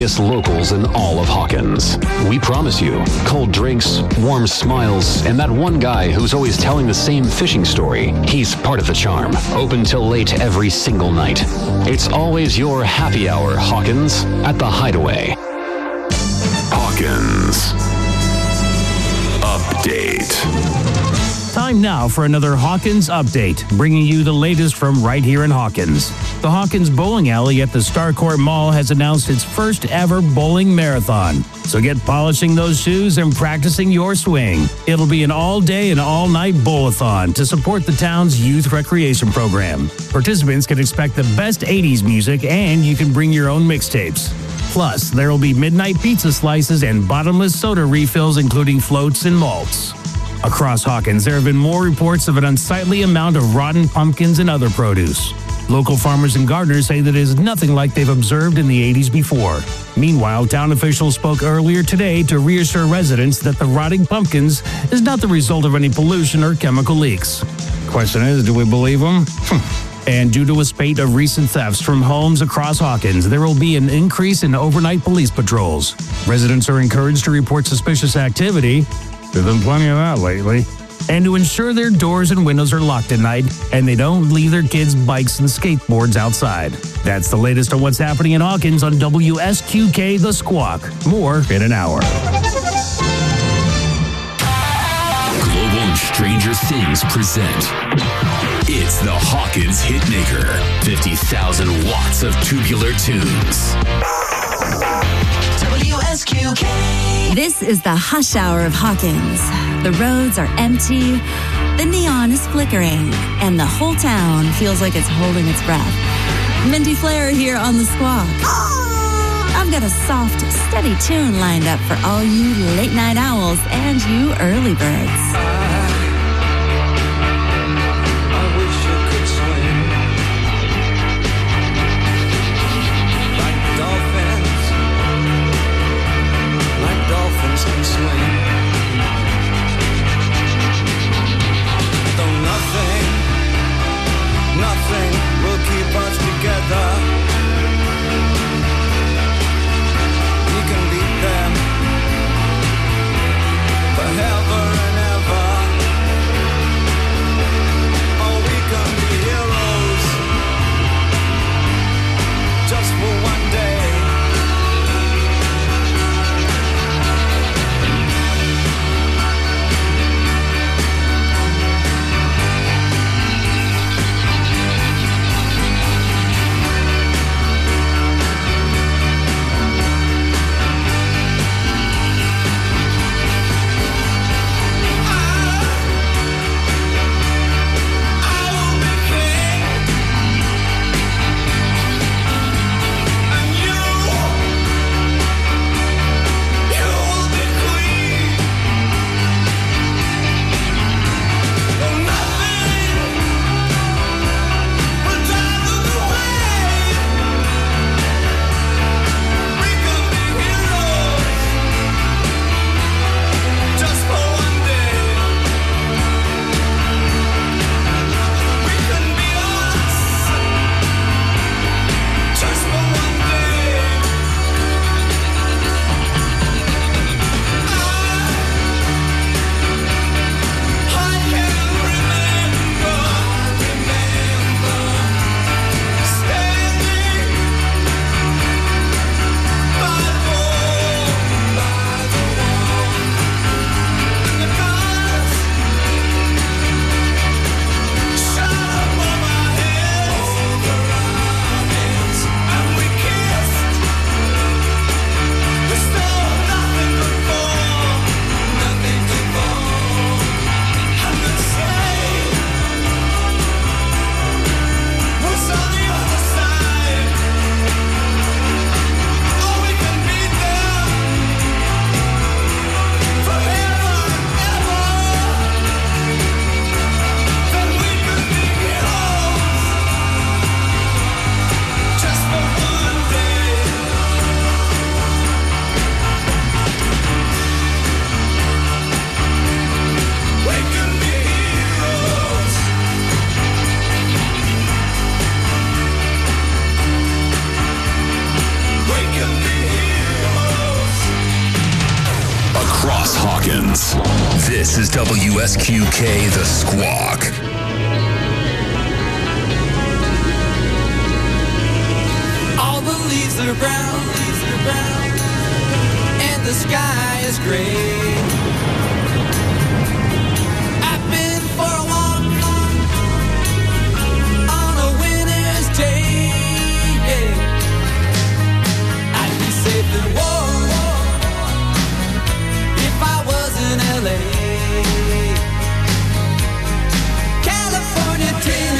locals in all of Hawkins. We promise you cold drinks, warm smiles, and that one guy who's always telling the same fishing story. He's part of the charm. Open till late every single night. It's always your happy hour, Hawkins, at the Hideaway. Hawkins Update. Time now for another Hawkins Update, bringing you the latest from right here in Hawkins. The Hawkins Bowling Alley at the Starcourt Mall has announced its first ever bowling marathon. So get polishing those shoes and practicing your swing. It'll be an all-day and all-night bowl-a-thon to support the town's youth recreation program. Participants can expect the best 80s music, and you can bring your own mixtapes. Plus, there will be midnight pizza slices and bottomless soda refills, including floats and malts. Across Hawkins, there have been more reports of an unsightly amount of rotten pumpkins and other produce. Local farmers and gardeners say that it is nothing like they've observed in the 80s before. Meanwhile, town officials spoke earlier today to reassure residents that the rotting pumpkins is not the result of any pollution or chemical leaks. Question is, do we believe them? And due to a spate of recent thefts from homes across Hawkins, there will be an increase in overnight police patrols. Residents are encouraged to report suspicious activity. There's been plenty of that lately. And to ensure their doors and windows are locked at night and they don't leave their kids' bikes and skateboards outside. That's the latest on what's happening in Hawkins on WSQK The Squawk. More in an hour. Global and Stranger Things present. It's the Hawkins Hitmaker. 50,000 watts of tubular tunes. WSQK. This is the hush hour of Hawkins. The roads are empty, the neon is flickering, and the whole town feels like it's holding its breath. Mindy Flair here on The Squawk. I've got a soft, steady tune lined up for all you late-night owls and you early birds. Forever and ever. Hawkins. This is WSQK The Squawk. All the leaves are brown, and the sky is gray. I've been for a walk on a winter's day. I'd be safe and warm if I was in LA. California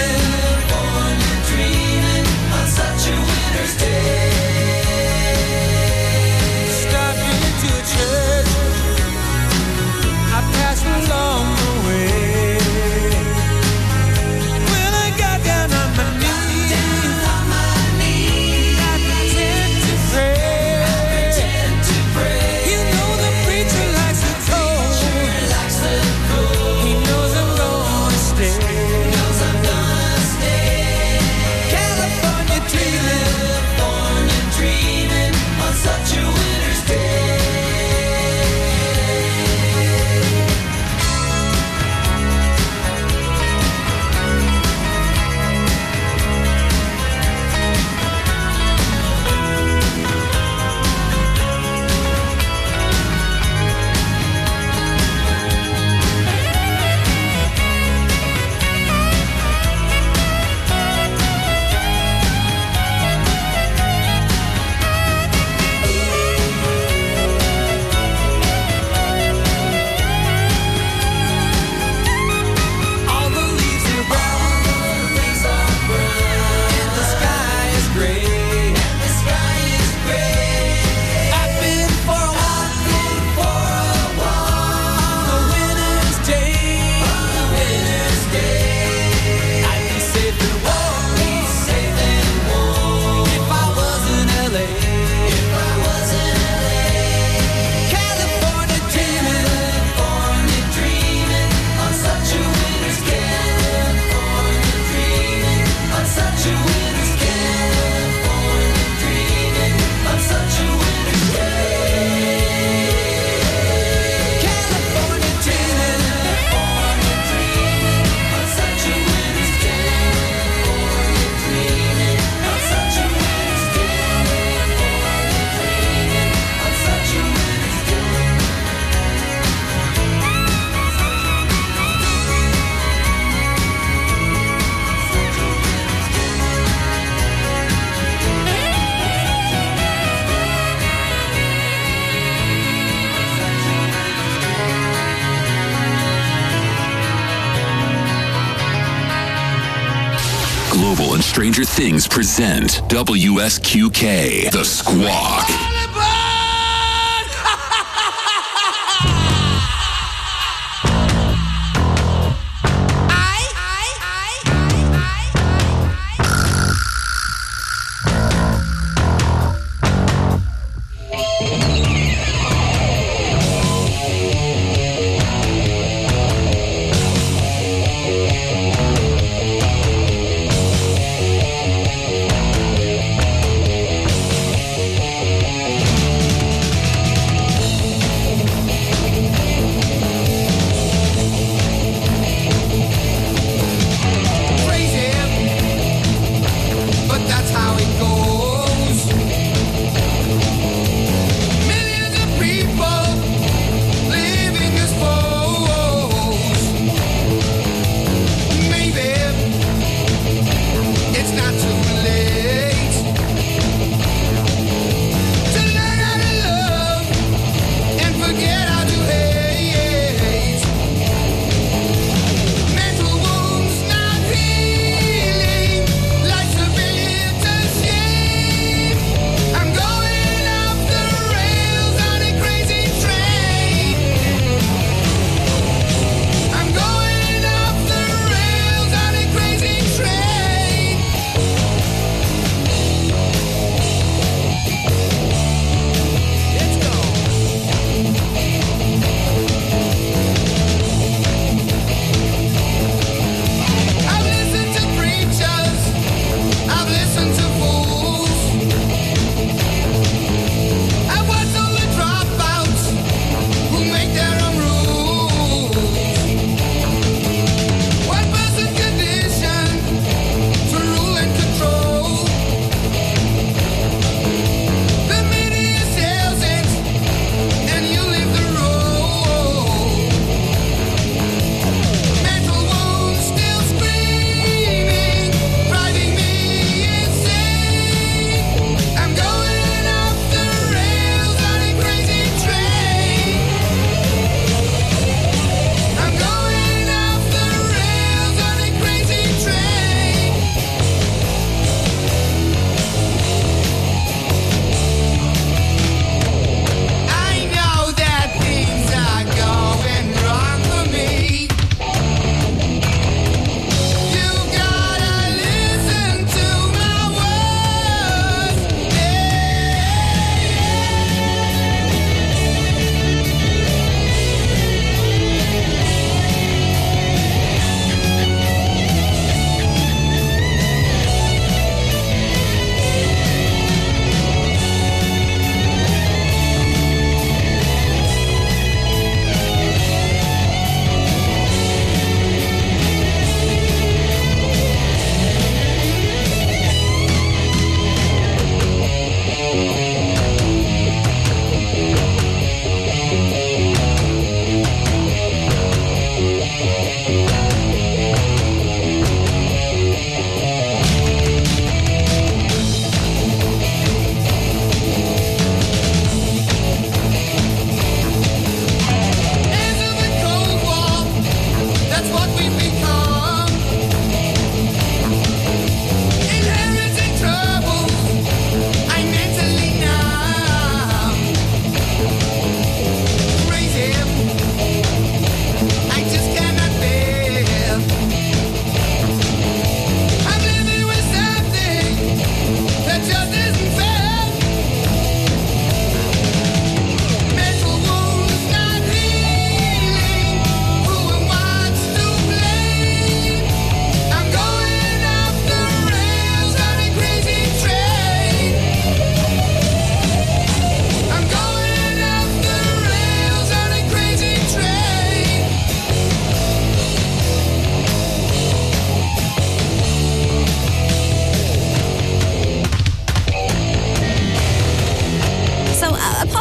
dreaming on such a winter's day. Stopped into a church I passed along the way. When I got down on my knees, I pretend to pray. You know the preacher likes the cold. He knows I'm gonna stay. California dreaming on such a winter's day. All the leaves are brown, and the sky is gray. I've been for a walk on a winter's day. I'd be safe and warm if I was in LA. California dreaming on such a winter's day. Dreaming on such a winter's day. Dreaming on such a winter's day. California dreaming on such a winter's day. Dreaming on such a winter's day. On such a winter's day. Global and Stranger Things present WSQK The Squawk.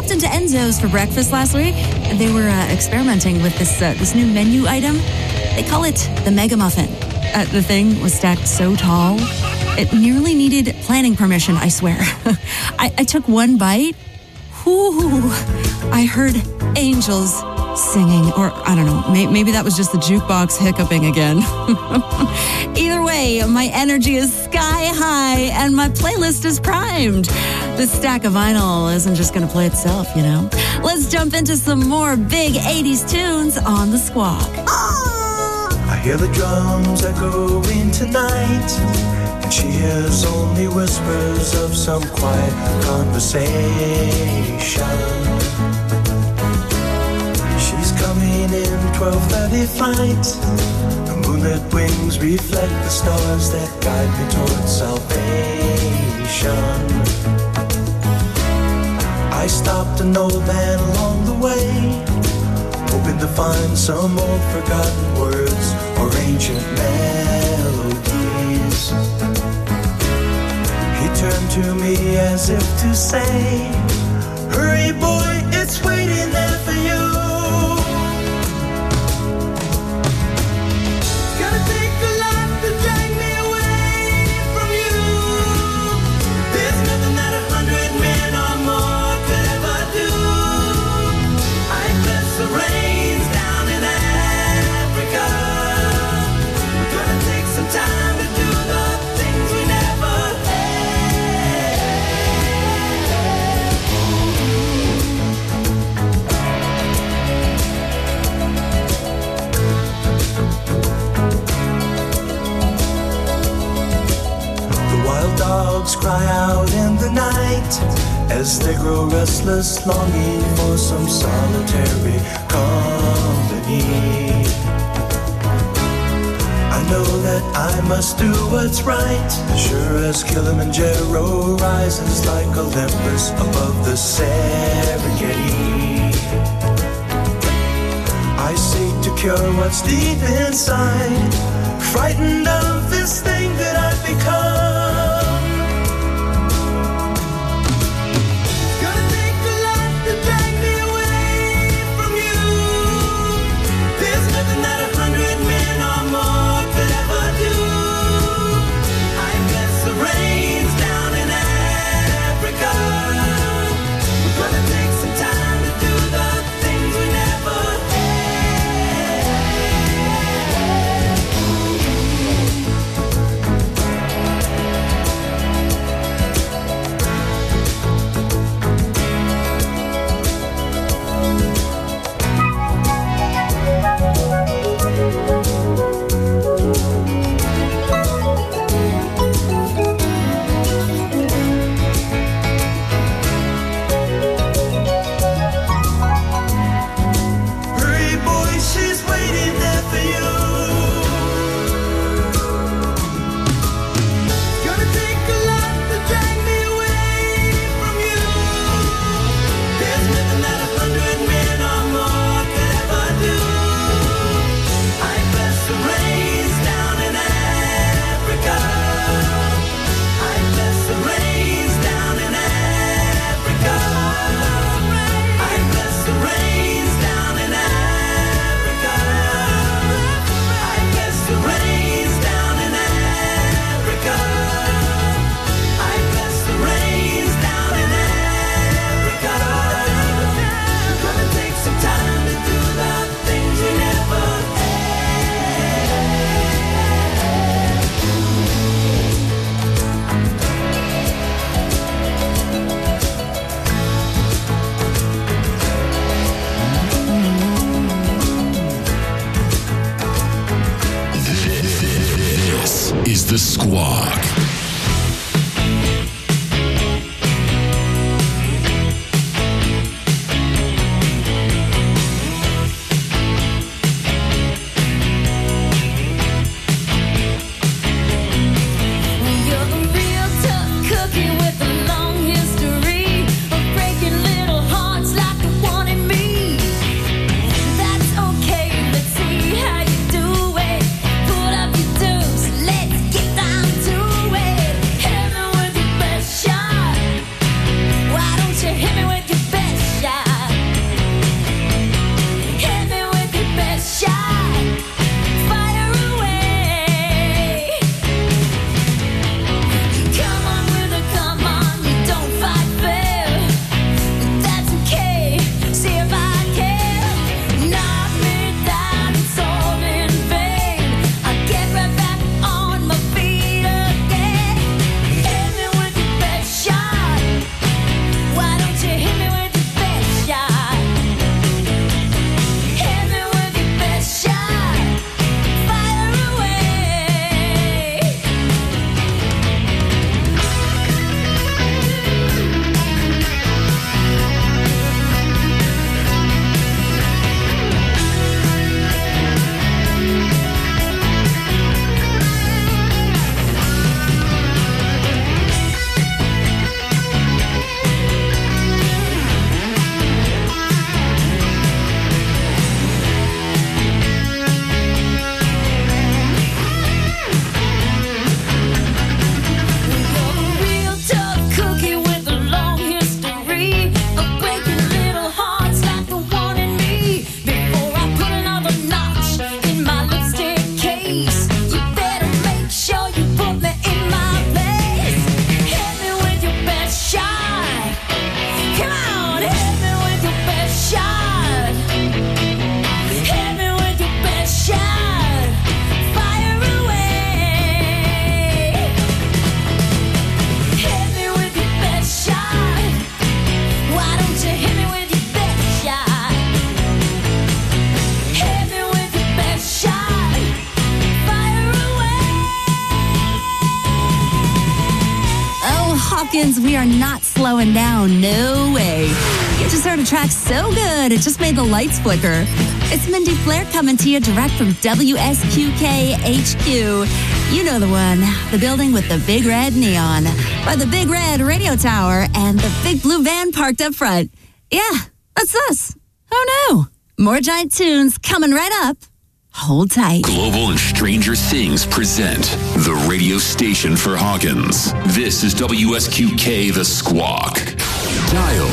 popped into Enzo's for breakfast last week. They were experimenting with this new menu item. They call it the Mega Muffin. The thing was stacked so tall, it nearly needed planning permission, I swear. I took one bite. Whoo! I heard angels singing, or I don't know, maybe that was just the jukebox hiccuping again. Either way, my energy is sky high and my playlist is primed. This stack of vinyl isn't just going to play itself, you know. Let's jump into some more big 80s tunes on the Squawk. I hear the drums echoing tonight, and she hears only whispers of some quiet conversation. She's coming in 12:30 flight. The moonlit wings reflect the stars that guide me towards salvation. I stopped an old man along the way, hoping to find some old forgotten words or ancient melodies. He turned to me as if to say, hurry boy, it's waiting there for you. It's gonna take a lot to drag me away from you. There's nothing that 100 men or more could ever do. I bless the rains down in Africa. We're gonna take some time to do the things we never had. The wild dogs cry out in the night as they grow restless, longing for some solitary company. I know that I must do what's right, sure as Kilimanjaro rises like Olympus above the Serengeti. I seek to cure what's deep inside, frightened of this thing that I've become. Gonna take a lot to drag me away from you. There's nothing that 100 men or more could ever do. I bless the rains down in Africa. We're gonna take some time to do the things we never had. Hurry, boy, she's waiting there for you. Gonna take a lot to drag me away from you. There's nothing that 100 men or more could ever do. I bless the rains down in Africa. I bless the rains down in Africa. I bless the rains down in Africa. I bless the rains down in Africa. I bless the rains down in Africa. We're gonna take some time to do the things we never This is the Squawk. You're a real tough cookie with a long history of breaking little hearts like the one in me. That's okay, let's see how you do it. Put up your dues, let's get down to it. Hawkins, we are not slowing down. No way. You just heard a track so good, it just made the lights flicker. It's Mindy Flair coming to you direct from WSQK HQ. You know the one, the building with the big red neon, by the big red radio tower, and the big blue van parked up front. Yeah, that's us. Who knew? More giant tunes coming right up. Hold tight. Global and Stranger Things present the radio station for Hawkins. This is WSQK The Squawk. Dial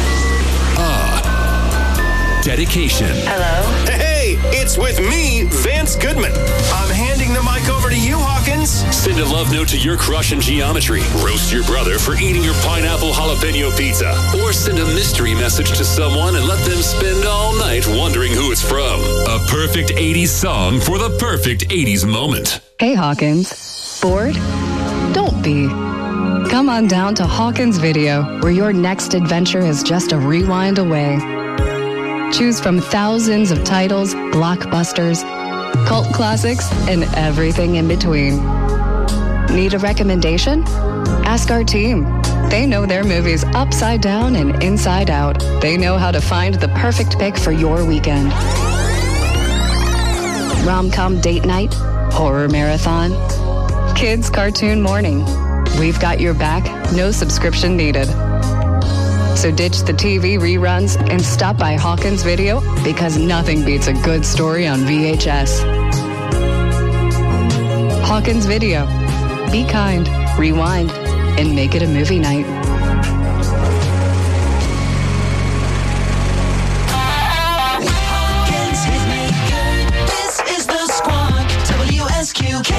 dedication. Hello? Hey, it's with me, Vance Goodman. I'm handing the mic over to you, Hawkins. Send a love note to your crush in geometry. Roast your brother for eating your pineapple jalapeno pizza. Or send a mystery message to someone and let them spend all night wondering who it's from. A perfect 80s song for the perfect 80s moment. Hey Hawkins, bored? Don't be. Come on down to Hawkins Video, where your next adventure is just a rewind away. Choose from thousands of titles, blockbusters, cult classics, and everything in between. Need a recommendation? Ask our team. They know their movies upside down and inside out. They know how to find the perfect pick for your weekend. Rom-com date night, horror marathon, kids cartoon morning. We've got your back, no subscription needed. So ditch the TV reruns and stop by Hawkins Video, because nothing beats a good story on VHS. Hawkins Video. Be kind, rewind, and make it a movie night. Hawkins hit me good. This is the Squawk. WSQK.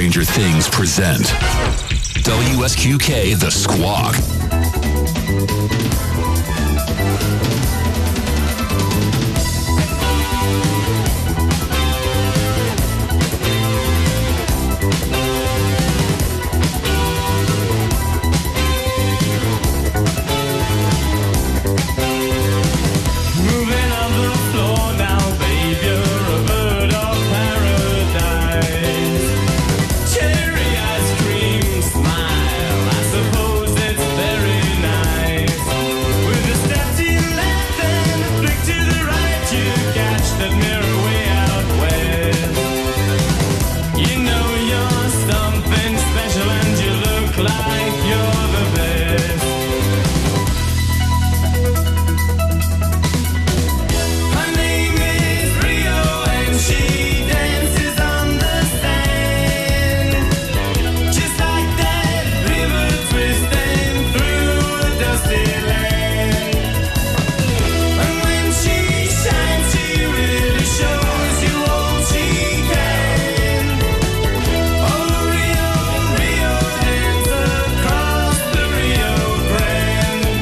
Stranger Things present WSQK The Squawk. Moving on the floor now, babe, you're a bird of paradise. Cherry ice cream smile, I suppose it's very nice. With a step to your left and a flick to the right, you catch that mirror way out west. You know you're something special and you look like you're the best. Her name is Rio and she dances on the sand. Just like that river twisting through a dusty land. And when she shines, she really shows you all she can. Oh, Rio, Rio, dance across the Rio Grande.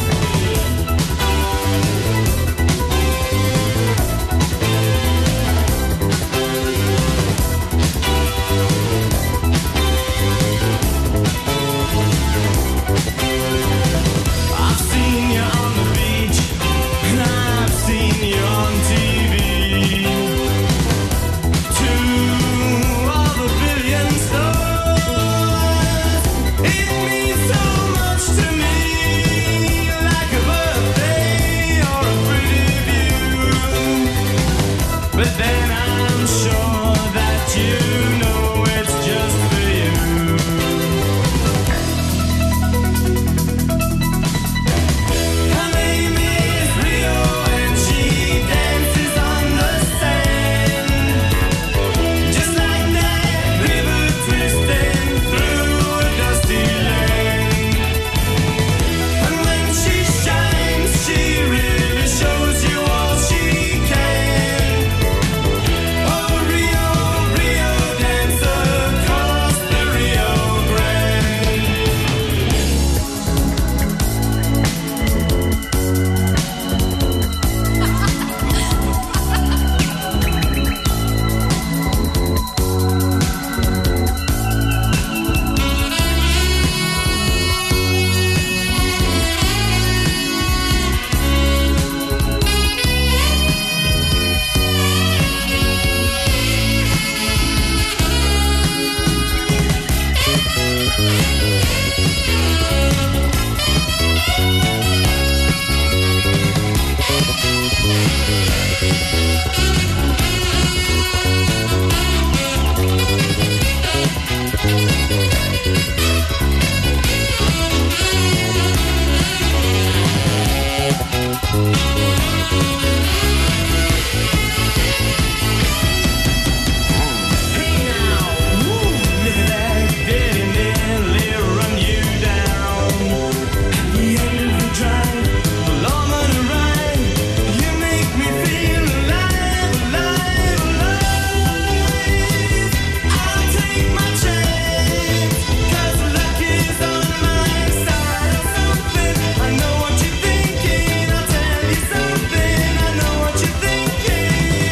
I've seen you on the beach, and I've seen you on TV. To all the billion stars, it means so much to me, like a birthday or a pretty view. But then I'm sure that you know it's just for you. Her name is Rio and she dances on the sand. Just like that river twisting through a dusty land. And when she shines, she really shows you all she can. Oh, Rio, Rio, dance across the Rio Grande. Hey now, woo, look at that, did it nearly run you down? At the end of the drive, along on a ride, you make me feel alive, alive, alive. I'll take my chance, 'cause luck is on my side. Something, I know what you're thinking. I'll tell you something, I know what you're thinking.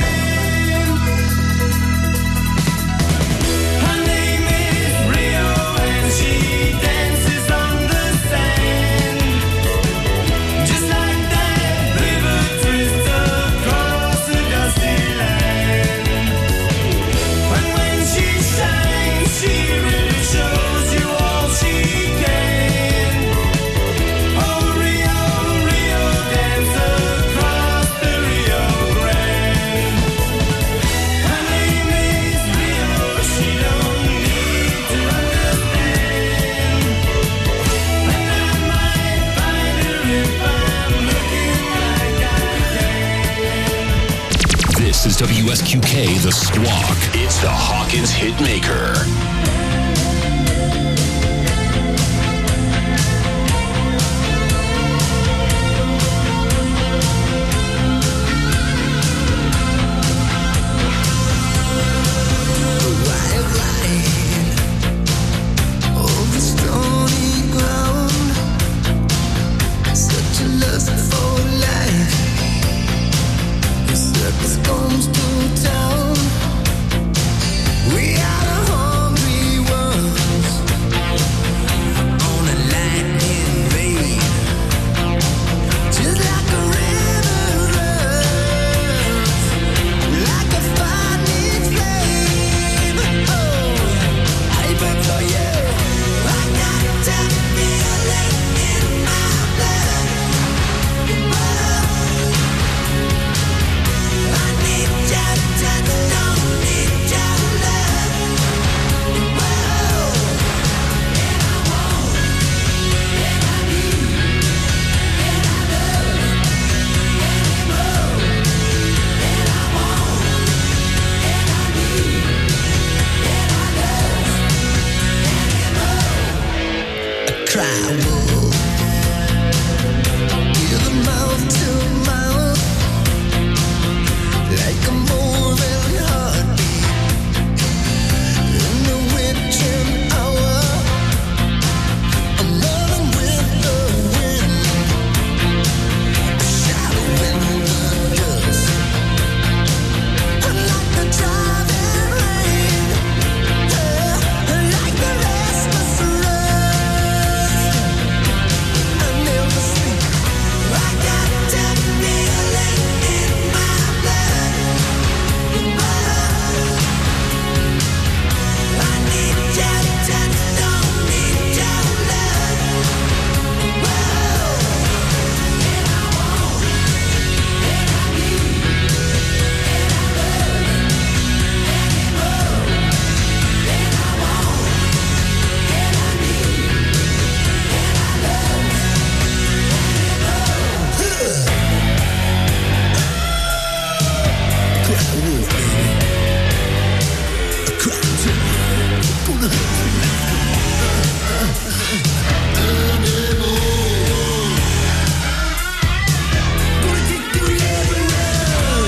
Her name is Rio and she dances on the sand. Just like that river twists across a dusty land. And when she shines, she really shows you all she can. Oh, Rio, Rio, dance across the Rio Grande. Her name is Rio, she don't need to understand. And I might find her if I'm looking like I can. This is WSQK The Squawk. It's the Hawkins Hitmaker. Why drywall. Give a mouth to mouth, like a moving heartbeat. In the witching hour, I'm running with the wind. A shadow in the dust, like the driving rain, like the restless lust. I never sleep. I got that feeling in my blood. I need your touch, don't need your love. And I want, and I need, and I love, and I want, and I need, and I love. Crack the wolf, baby. Crack the gonna take you everywhere.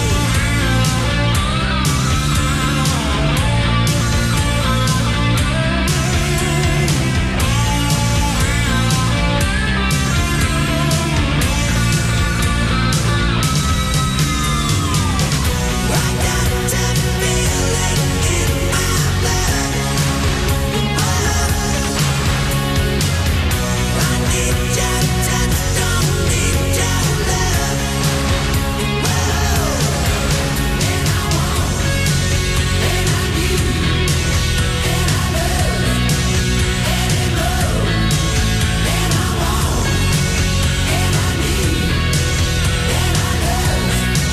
I got that feeling in my blood. I need your touch, don't need your love. And I want, and I need, and I love, and I want, and I need, and I love.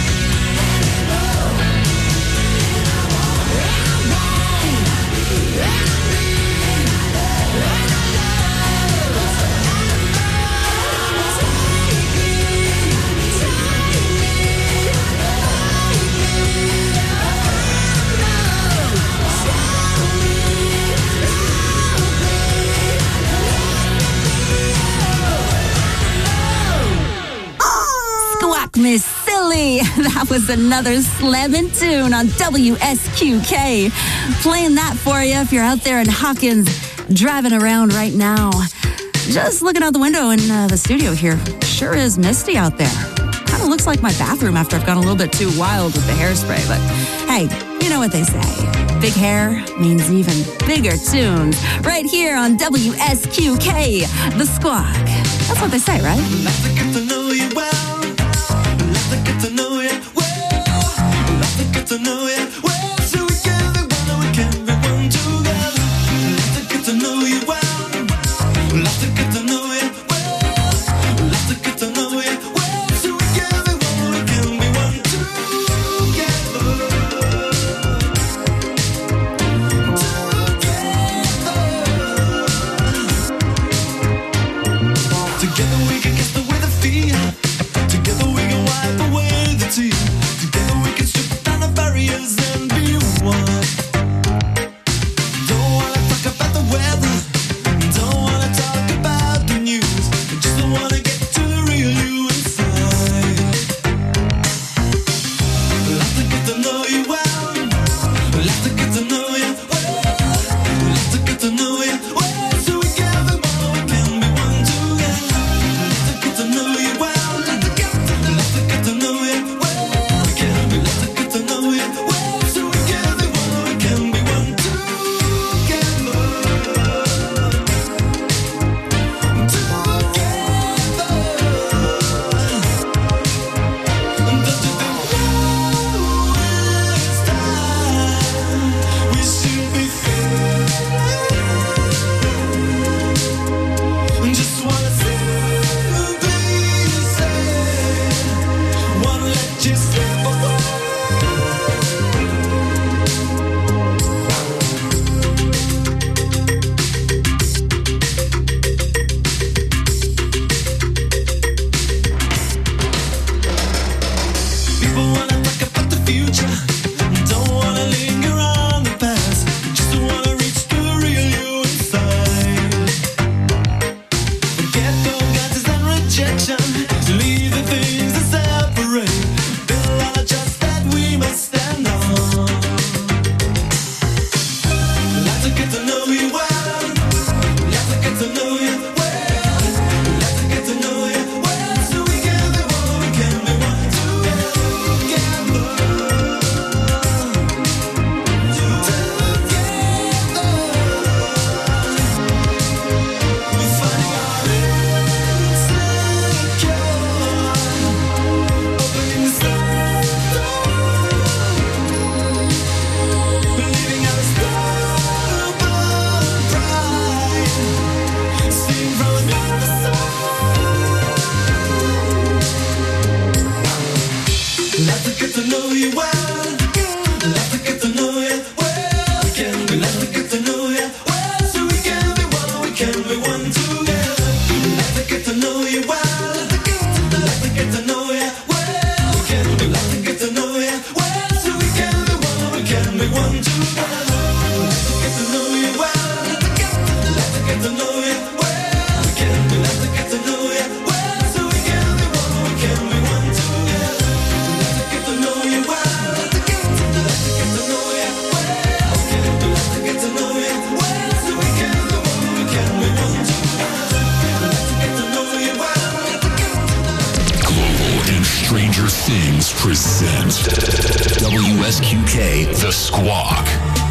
Squawk Miss Silly. That was another slamming tune on WSQK. Playing that for you if you're out there in Hawkins driving around right now. Just looking out the window in the studio here. Sure is misty out there. Kind of looks like my bathroom after I've gone a little bit too wild with the hairspray. But hey, you know what they say. Big hair means even bigger tunes. Right here on WSQK, The Squawk. That's what they say, right? Like to get to know you well. Like to get to know you well. Like to get to know you well. So we can be one and we can be one together. Like to get to know you well. Like to get to know you well. Like to get to know you well. So we can be one and we can be one together. Together we can get the way the feet. WSQK The Squawk.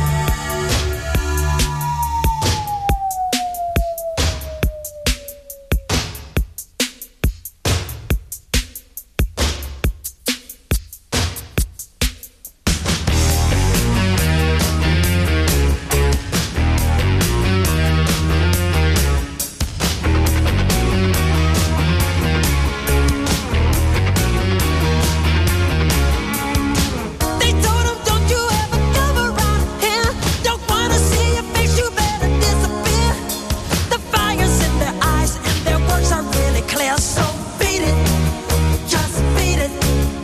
They told him, don't you ever come around here. Don't wanna see your face, you better disappear. The fire's in their eyes and their words are really clear. So beat it, just beat it.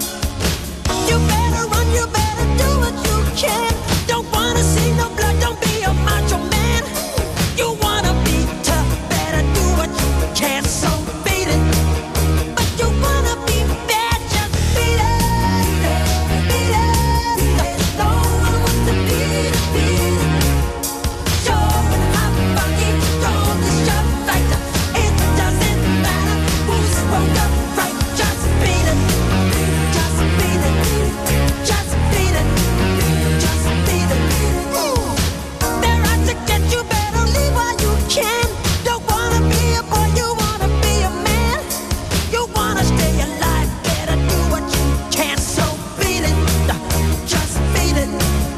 You better run, you better do what you can. Don't wanna see no blood, don't be a macho man. You wanna be tough, better do what you can. So beat it. But you wanna be bad, just beat it. Beat it. No one wants to beat it, beat it. Sure and hot, funky, don't disrupt fighter. It doesn't matter who's wrong or right. Just beat it. Just beat it. Just beat it. Just beat it. They're out to get you, better leave while you can. Don't wanna be a boy, you wanna be a man. You wanna stay alive, better do what you can. So beat it, just beat it.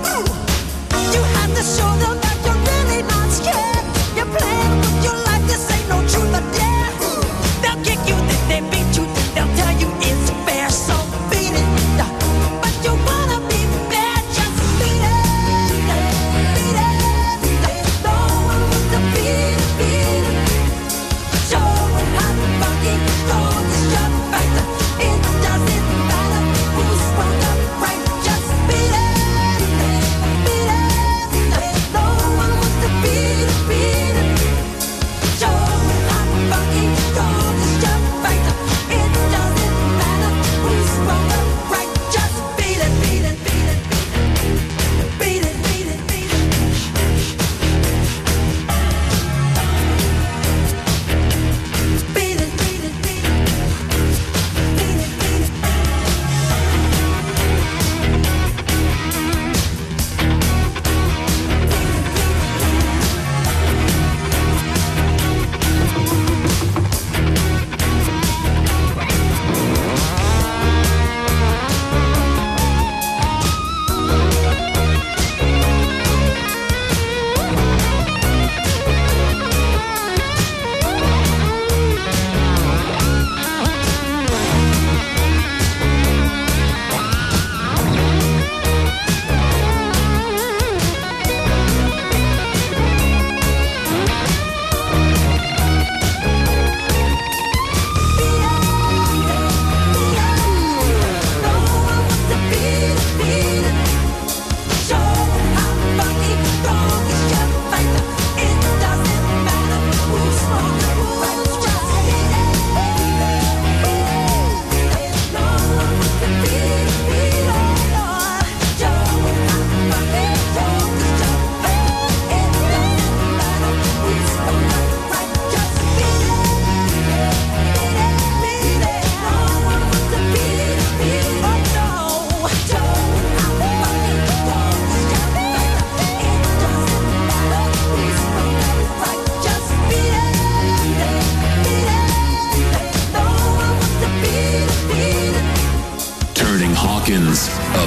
You have to show them that you're really not scared. You're playing with your life, this ain't no truth or dare. They'll kick you, then they beat you, then they'll tell you it's fair. So beat it, but you wanna be bad, just beat it. Beat it. No one wants to beat it, beat it. Show it hot, funky, don't disrupt fighter. It doesn't matter who's wrong or right. Just beat it. Beat it. No one wants to beat it, beat it. Show it hot, funky, don't disrupt fighter. It doesn't matter who's wrong or right. Just beat it, beat it, beat it. Beat it, beat it, beat it. Beat it, beat it, beat it.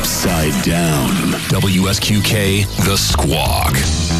Upside Down. WSQK, The Squawk.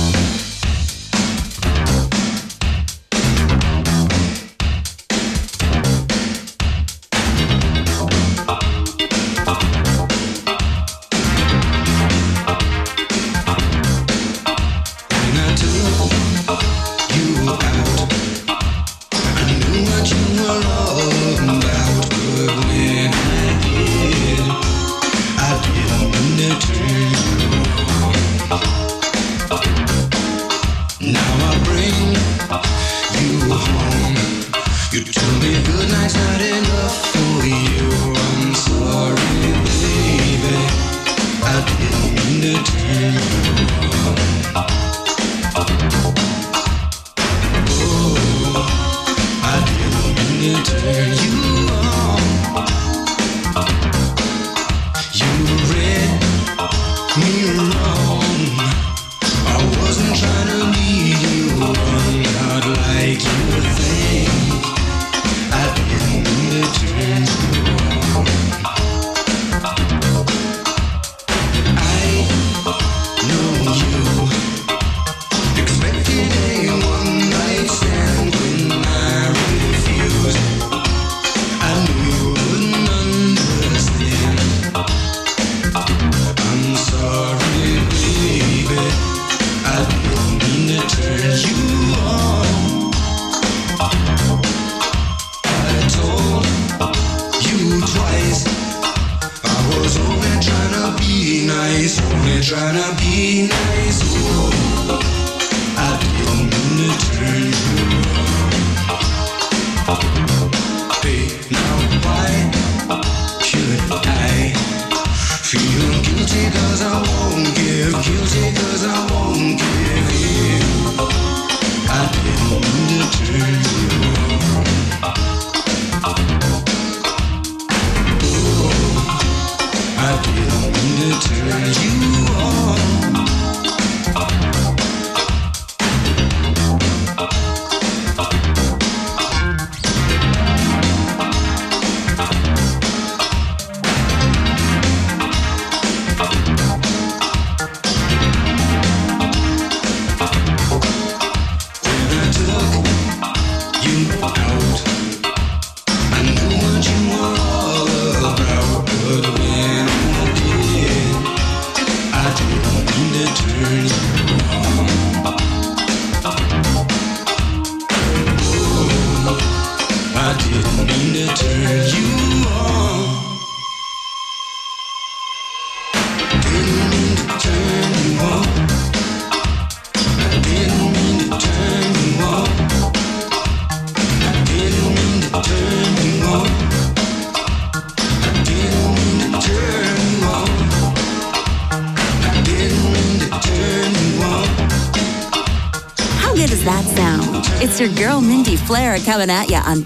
It's your girl, Mindy Flair, coming at you on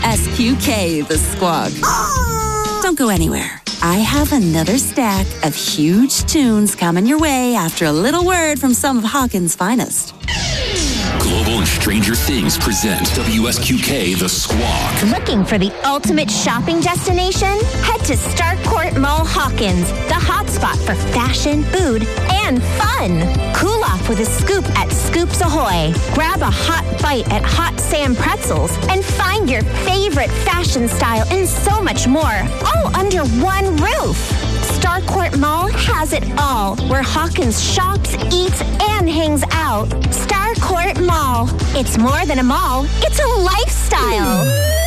WSQK, The Squawk. Don't go anywhere. I have another stack of huge tunes coming your way after a little word from some of Hawkins' finest. Global and Stranger Things present WSQK The Squawk. Looking for the ultimate shopping destination? Head to Starcourt Mall Hawkins, the hotspot for fashion, food, and fun. Cool off with a scoop at Scoops Ahoy. Grab a hot bite at Hot Sam Pretzels and find your favorite fashion style and so much more, all under one roof. Starcourt Mall has it all, where Hawkins shops, eats, and hangs out. Starcourt Mall. It's more than a mall, it's a lifestyle.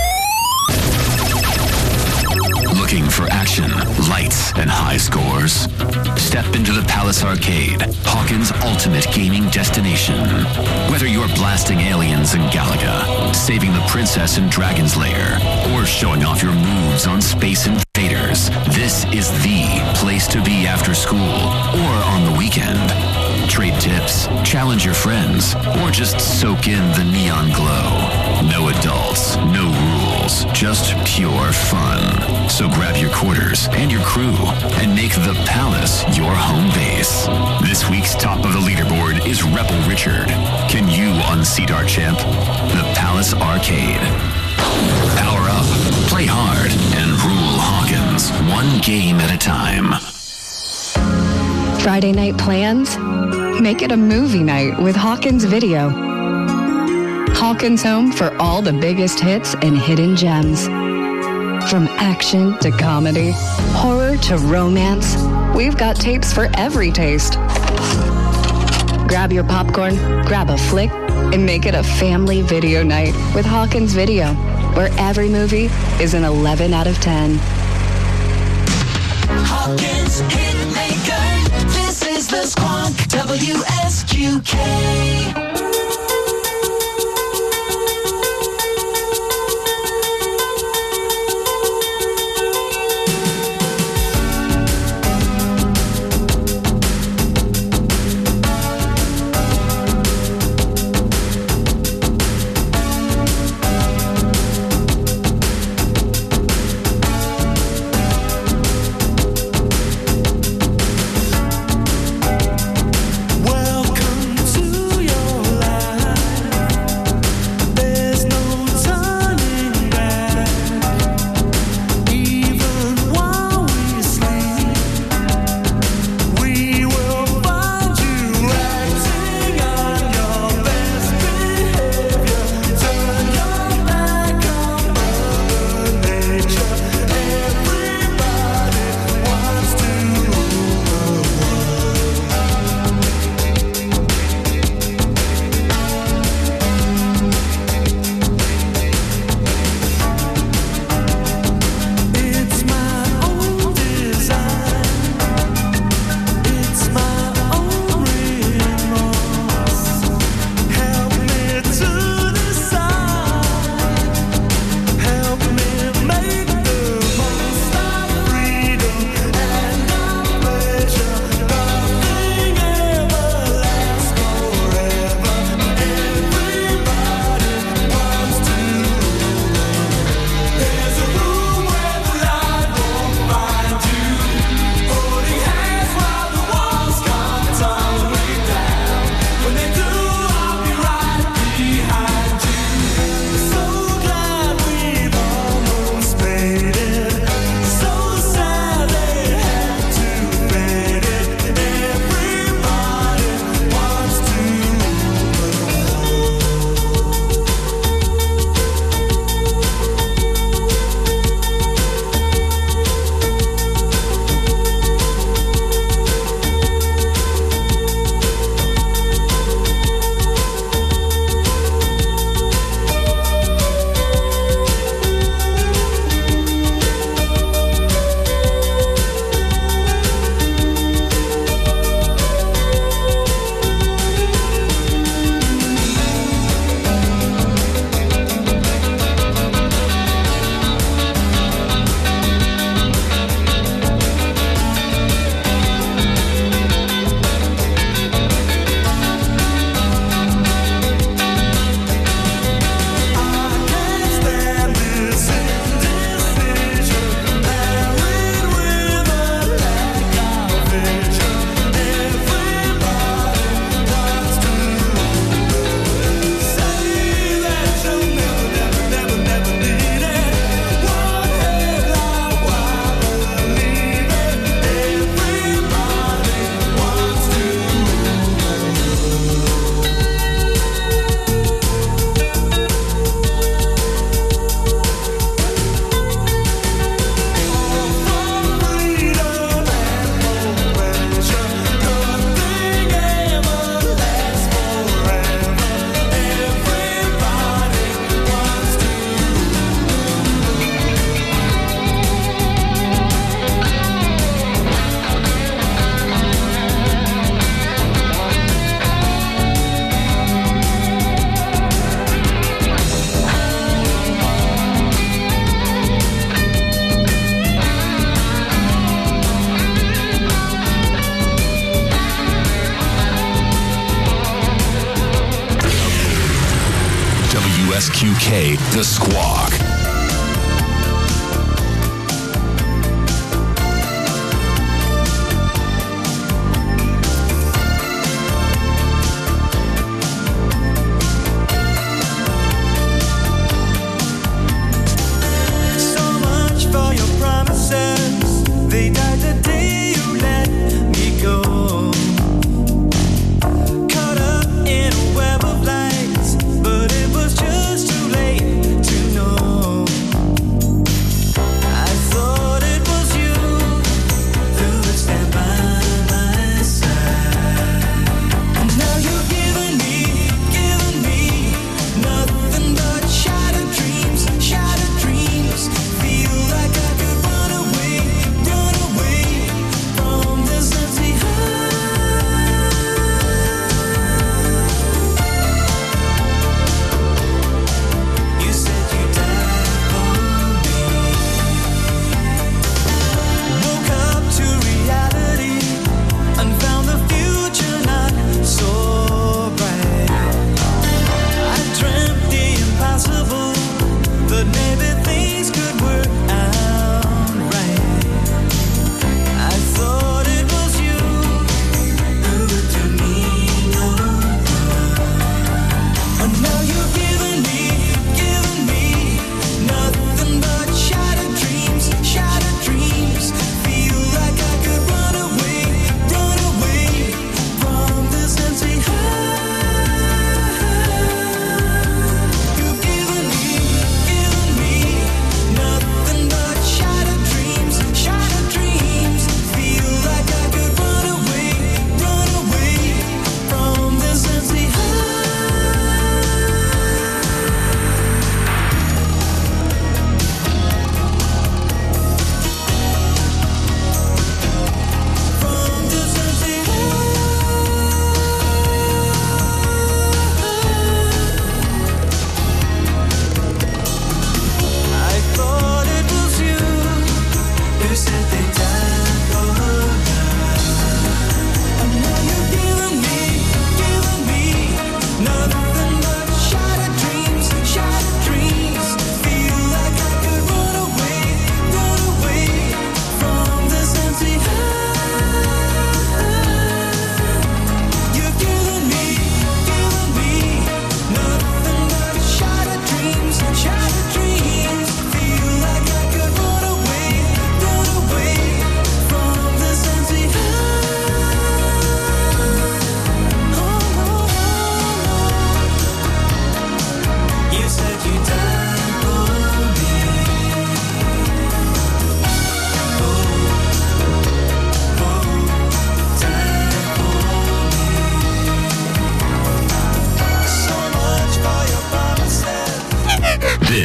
Looking for action, lights, and high scores? Step into the Palace Arcade, Hawkins' ultimate gaming destination. Whether you're blasting aliens in Galaga, saving the princess in Dragon's Lair, or showing off your moves on Space Invaders, this is the place to be after school or on the weekend. Trade tips, challenge your friends, or just soak in the neon glow. No adults, no rules, just pure fun. So grab your quarters and your crew and make the Palace your home base. This week's top of the leaderboard is Rebel Richard. Can you unseat our champ? The Palace Arcade. Power up, play hard, and rule Hawkins one game at a time. Friday night plans? Make it a movie night with Hawkins Video. Hawkins Home for all the biggest hits and hidden gems. From action to comedy, horror to romance, we've got tapes for every taste. Grab your popcorn, grab a flick, and make it a family video night with Hawkins Video, where every movie is an 11 out of 10. Hawkins Hitmaker. This is the Squawk WSQK. Welcome to your WSQK, The Squawk. So much for your promises. They died the day you let me go.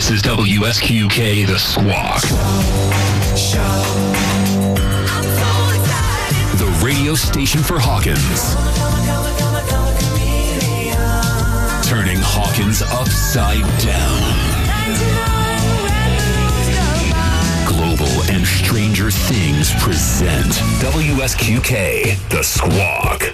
This is WSQK The Squawk. The radio station for Hawkins. Turning Hawkins upside down. Global and Stranger Things present WSQK The Squawk.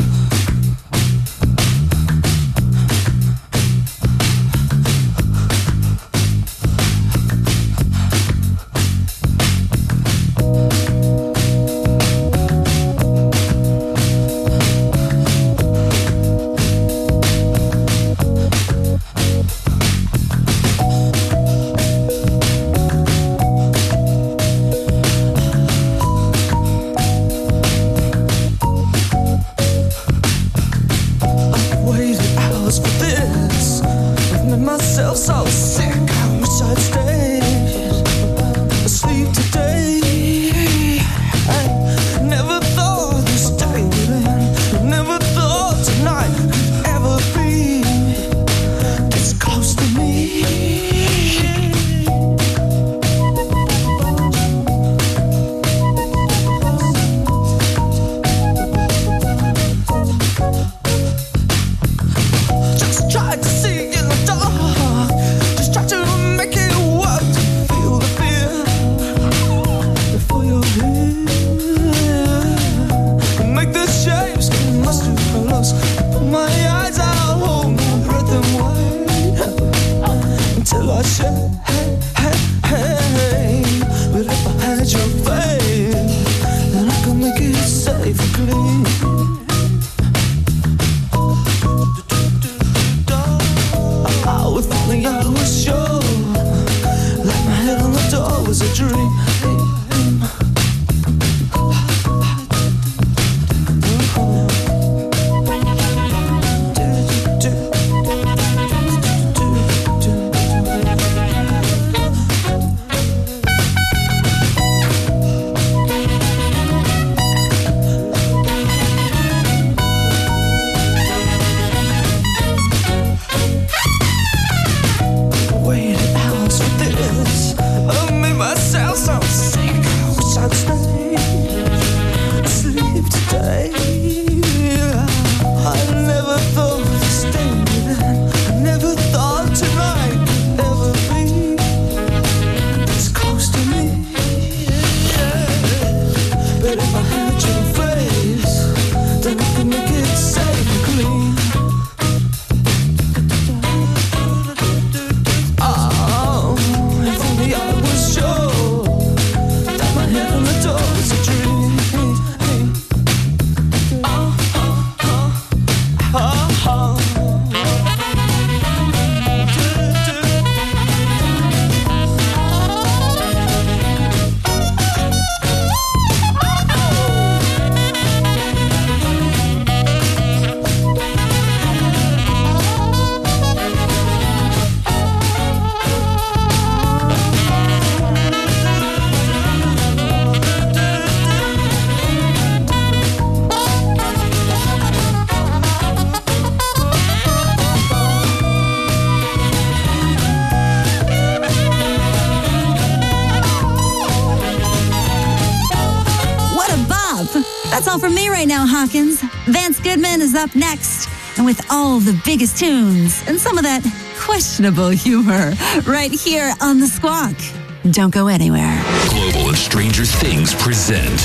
That's all from me right now, Hawkins. Vance Goodman is up next, and with all the biggest tunes and some of that questionable humor right here on The Squawk. Don't go anywhere. Global and Stranger Things present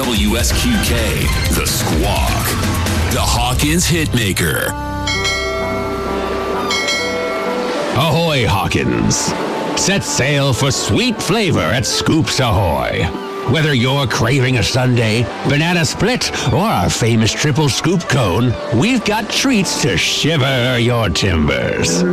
WSQK The Squawk, the Hawkins Hitmaker. Ahoy, Hawkins. Set sail for sweet flavor at Scoops Ahoy. Whether you're craving a sundae, banana split, or our famous triple scoop cone, we've got treats to shiver your timbers.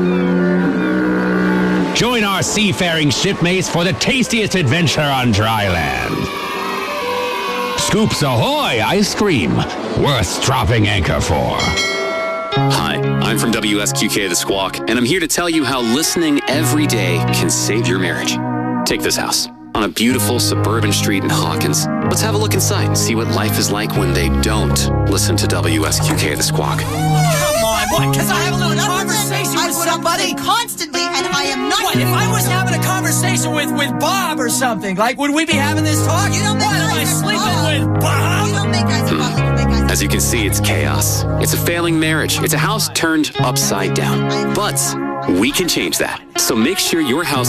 Join our seafaring shipmates for the tastiest adventure on dry land. Scoops Ahoy ice cream, worth dropping anchor for. Hi, I'm from WSQK The Squawk, and I'm here to tell you how listening every day can save your marriage. Take this house on a beautiful suburban street in Hawkins. Let's have a look inside and see what life is like when they don't listen to WSQK The Squawk. Come on, what? Because I have a little conversation with somebody? Constantly, and I am not. What, if I was having a conversation with Bob or something, like, would we be having this talk? You don't think What, am I guys are sleeping Bob? with Bob? You don't think guys are Bob like you think guys are As you can see, it's chaos. It's a failing marriage. It's a house turned upside down. But we can change that. So make sure your house